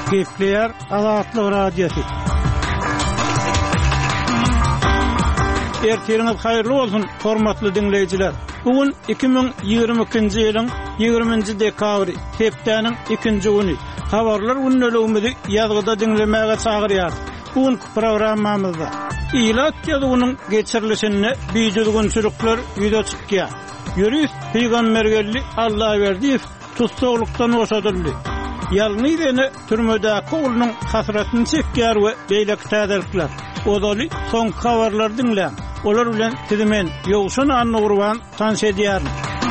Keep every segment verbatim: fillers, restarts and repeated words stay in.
Kepler Azatlyk Radiosu. Ertiriniz hayırlı olsun hormatly dinleyijiler. Bugün iki bin ýygrimi ikinji ýylyň ýygrimiňji dekabry, hepdeniň ikinji güni. Habarlar günnäligimizi ýazgyda dinlemäge çagyrýar. Bugün programmamyzda İlat ýazynyň geçirilişine biýdilgünçülükler ýüze çykýar. Ýürüs Peýgambergelli Allah berdiýew tutsaglykdan oşadyldy. Ýalny ýene türmedäki oğlunyň hasratyny çekýär we beýleki täzelikler. Odaly soň habarlar dinlän. Olar bilen tizimen ýogşan anny gurban tanş edýär.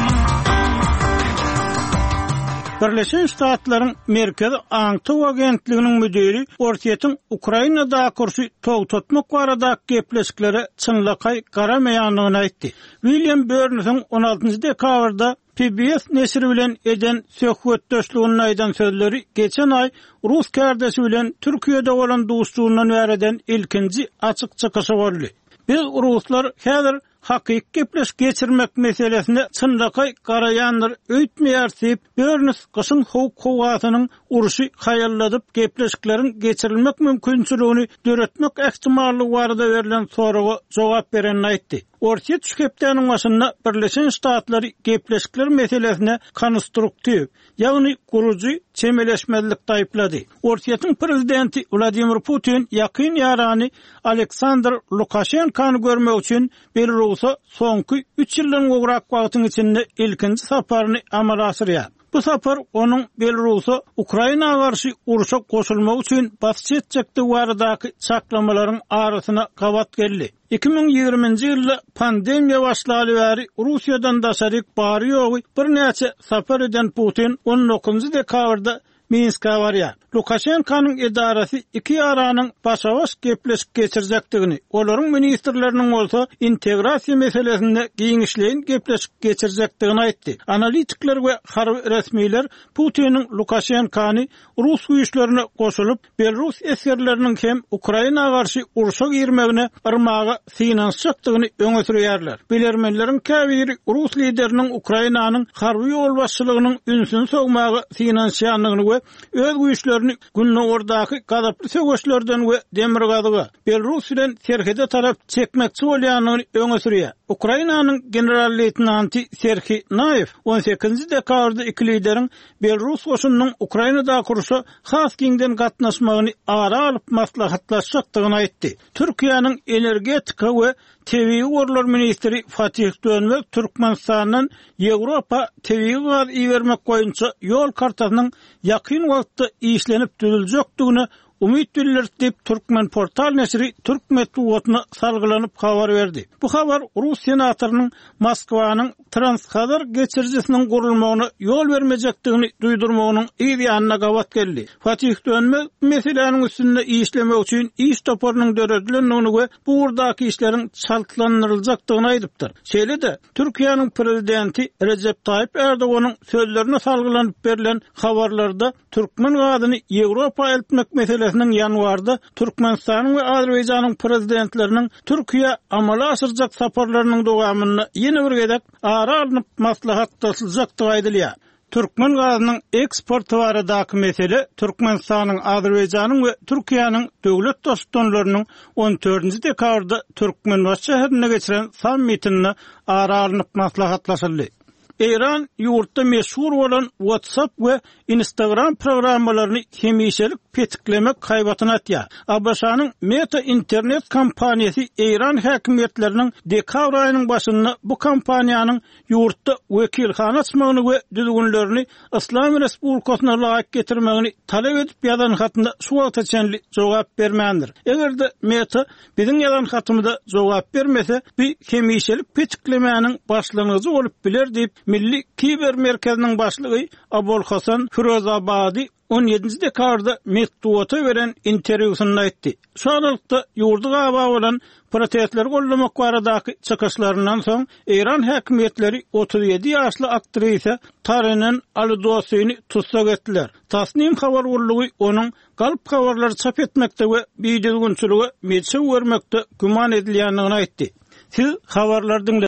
Birleşen Ştatlaryň Merkezi Aňtyg agentliginiň müdiri Ortiýetin Ukrainada kursy togtatmak barada gepleşiklere çynlakay garamaýanlygyny aýtdy. William Burns'un on altynjy dekabrda P B S nesri bilen eden söhbetdeşligini aýdan sözleri geçen ay Rus kardeşi bilen Türkiýede bolan dostlugyny bereden ilkinji açyk çykyşy boldy. Biz Ruslar häzir hakyky gepleş geçirmek meselesinde çynlakay garaýandyr öýtmeýär diýip Burns gyşyň howk howasynyň uruşy haýalladyp gepleşiklerin geçirilmek mümkinçiligini döretmek ähtimallygy barada berilen soraga jogap beren aýtdy. Ortiýet şühepdeniň başynda Birleşen Ştatlary gepleşikler meselesine konstruktiw, ýagny gurujy çemeleşmezlik taýplady. Ortiýetiň prezidenti Vladimir Putin ýakyn ýarany Aleksandr Lukashenkany görmek üçin Belarusa soňky üç ýyldan gograk wagtyň içinde ilkinji saparyny amala asyrýar. Bu sapar onun Belarusa Ukraina garşy uruşa goşulmak üçin basy etjekdi baradaky çaklamalaryň arasyna gawat geldi. iki bin ýygrimiňji ýylda pandemiýa başlaly bäri Russiýadan daşaryk bary ýogy bir näçe sapar eden Putin on dokuzynjy dekabrda Minsk'a barýar. Lukashenkanyň edarasy iki ýaranyň başa-baş gepleşip geçirjekdigini, olaryň ministrleriniň bolsa integrasiýa meselesinde giňişleýin gepleşip geçirjekdigini aýtdy. Analitikler we harby resmiýler Putiniň Lukashenkany Rus güýçlerine goşulyp Belarus eskerleriniň hem Ukraina garşy uruşa girmegine yrmaga synanşykdygyny öňe sürýärler. Bilermenleriň käbiri Rus lideriniň Ukrainanyň harby ýol başçylygynyň ünsün sogmagy synanşýanlygyny we öz güýçlerini günne ordaky gazaply söwüşlerden we demir gazyga Belarus bilen serhede tarap çekmekçi bolýanyny öňe sürýär. Ukrainanyň general-leytenanty Serhiy Nayev on sekizinji dekabrda iki lideriň Belarus goşunynyň Ukrainada kurşa has giňden gatnaşmagyny ara alyp maslahatlaşjakdygyny aýtdy. Türkiýanyň energetika we Tebii Gorlar Ministri Fatih Dönmek Türkmenistanyň Ýewropa tebii gaz iýermek boýunça ýol kartasynyň ýakyn wagtda işlenip düzüljekdigine umyt bildirip diýip Türkmen portal nesri Türk medeniýetine salgylanyp habar berdi. Bu habar Rus senatorynyň Moskwanyň Transkazar geçirjisiniň gurulmagyna ýol bermejekdigini duýdurmagynyň ýa-da gawat geldi. Fatih Dönmek meseleniň üstünde işlemek üçin iş toparynyň döredilendigini we bu urdaky işleriň çaltlandyryljakdygyny aýdypdyr. Şeýle-de Türkiýanyň prezidenti Recep Tayyip Erdoganyň sözlerine salgylanyp berilen habarlarda Türkmen gazyny Ýewropa eltmek meselesi ýanwarda Türkmenistanyň we Azerbaýjanyň prezidentleriniň Türkiýe amala asyrjak saparlarynyň dowamyny ýene bir gedek ara alynyp maslahatlaşyljakdygy aýdylýar. Türkmen gazynyň eksporty baradaky mesele Türkmenistanyň, Azerbaýjanyň we Türkiýanyň döwlet dostlarlarynyň on dördünji dekabrda Türkmenbaş şäherine geçiren sammitini ara alynyp maslahatlaşyldy. İran ýurtda meşhur bolan WhatsApp we Instagram programmalaryny hemişelik petiklemek haýbatyna atýar. A B S-nyň Meta internet kompaniýasy İran häkimetleriniň dekabr aýynyň başynda bu kompaniýanyň ýurtda wekilhana açmagyny we düzgünlerini Islam Respublikasyna laýyk getirmegini talep edip ýazan hatynda şu wagta çenli jogap bermändir. Egerde Meta biziň ýazan hatymyzda jogap bermese, bir hemişelik petiklemäniň başlanyjy bolup biler diýip Milli Kiber Merkeziniň başlygy Abul Hasan Firozabadi on ýedinji dekabrda Medeniýete beren interwýusynda aýtdy. Şu aralykda ýurdu gaba bolan protestler gollamak baradaky çykyşlaryndan soň İran häkimetleri otuz ýedi ýaşly aktrisa Tarenen Al-Dosyny tutsak etdiler. Tasnim habar urlugy onuň galyp habarlary çap etmekde we biýdilgünçüligi meçe bermekde güman edilýändigini aýtdy. Siz habarlardan